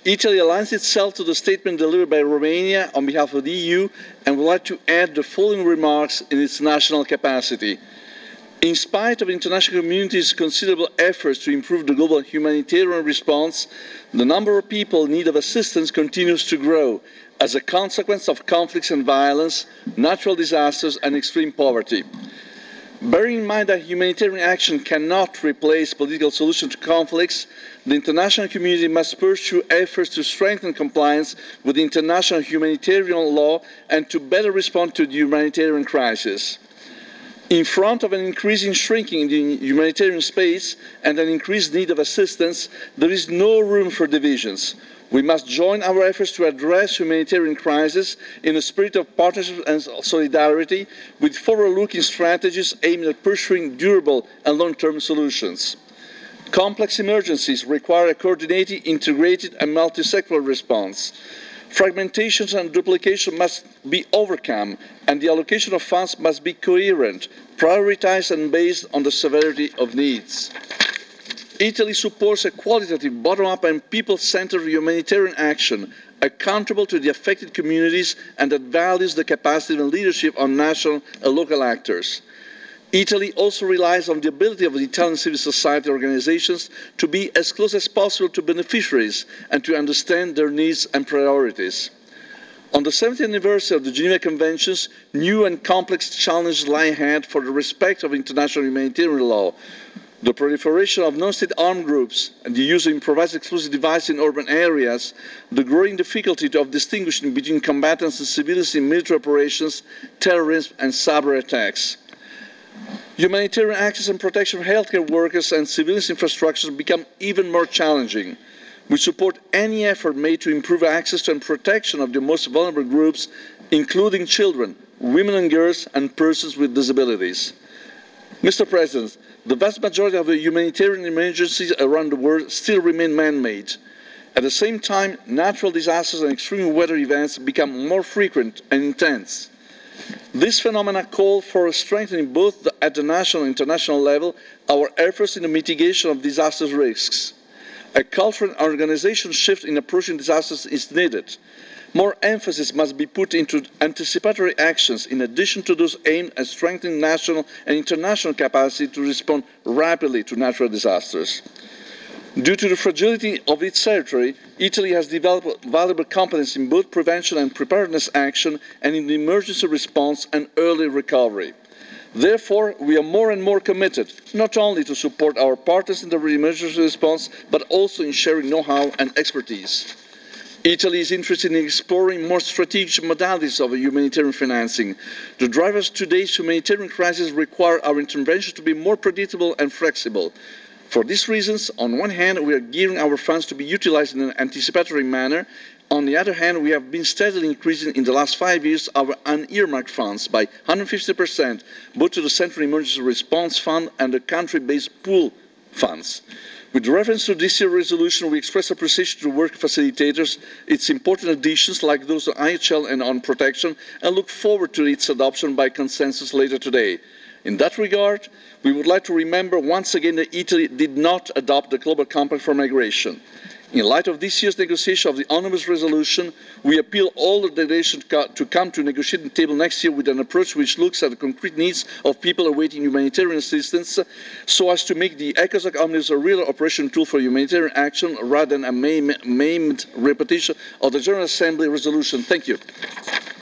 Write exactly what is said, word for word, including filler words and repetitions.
Italy aligns itself to the statement delivered by Romania on behalf of the E U and would like to add the following remarks in its national capacity. In spite of the international community's considerable efforts to improve the global humanitarian response, the number of people in need of assistance continues to grow as a consequence of conflicts and violence, natural disasters and extreme poverty. Bearing in mind that humanitarian action cannot replace political solutions to conflicts, the international community must pursue efforts to strengthen compliance with international humanitarian law and to better respond to the humanitarian crisis. In front of an increasing shrinking in the humanitarian space and an increased need of assistance, there is no room for divisions. We must join our efforts to address humanitarian crisis in a spirit of partnership and solidarity, with forward-looking strategies aimed at pursuing durable and long-term solutions. Complex emergencies require a coordinated, integrated and multi-sectoral response. Fragmentation and duplication must be overcome, and the allocation of funds must be coherent, prioritised and based on the severity of needs. Italy supports a qualitative, bottom-up and people-centred humanitarian action, accountable to the affected communities and that values the capacity and leadership of national and local actors. Italy also relies on the ability of the Italian civil society organisations to be as close as possible to beneficiaries and to understand their needs and priorities. On the seventieth anniversary of the Geneva Conventions, new and complex challenges lie ahead for the respect of international humanitarian law. The proliferation of non-state armed groups and the use of improvised explosive devices in urban areas, the growing difficulty of distinguishing between combatants and civilians in military operations, terrorism and cyber attacks. Humanitarian access and protection of healthcare workers and civilian infrastructures become even more challenging. We support any effort made to improve access to and protection of the most vulnerable groups, including children, women and girls, and persons with disabilities. Mister President, the vast majority of the humanitarian emergencies around the world still remain man-made. At the same time, natural disasters and extreme weather events become more frequent and intense. These phenomena call for strengthening both the, at the national and international level our efforts in the mitigation of disaster risks. A cultural and organisational shift in approaching disasters is needed. More emphasis must be put into anticipatory actions in addition to those aimed at strengthening national and international capacity to respond rapidly to natural disasters. Due to the fragility of its territory, Italy has developed valuable competence in both prevention and preparedness action and in the emergency response and early recovery. Therefore, we are more and more committed not only to support our partners in the emergency response, but also in sharing know-how and expertise. Italy is interested in exploring more strategic modalities of humanitarian financing. The drivers of today's humanitarian crisis require our intervention to be more predictable and flexible. For these reasons, on one hand, we are gearing our funds to be utilised in an anticipatory manner. On the other hand, we have been steadily increasing in the last five years our unearmarked funds by one hundred fifty percent, both to the Central Emergency Response Fund and the country-based pool funds. With reference to this year's resolution, we express appreciation to work facilitators, its important additions like those on I H L and on protection, and look forward to its adoption by consensus later today. In that regard, we would like to remember once again that Italy did not adopt the Global Compact for Migration. In light of this year's negotiation of the omnibus resolution, we appeal all the delegations to come to the negotiating table next year with an approach which looks at the concrete needs of people awaiting humanitarian assistance, so as to make the ECOSOC omnibus a real operational tool for humanitarian action rather than a maimed repetition of the General Assembly resolution. Thank you.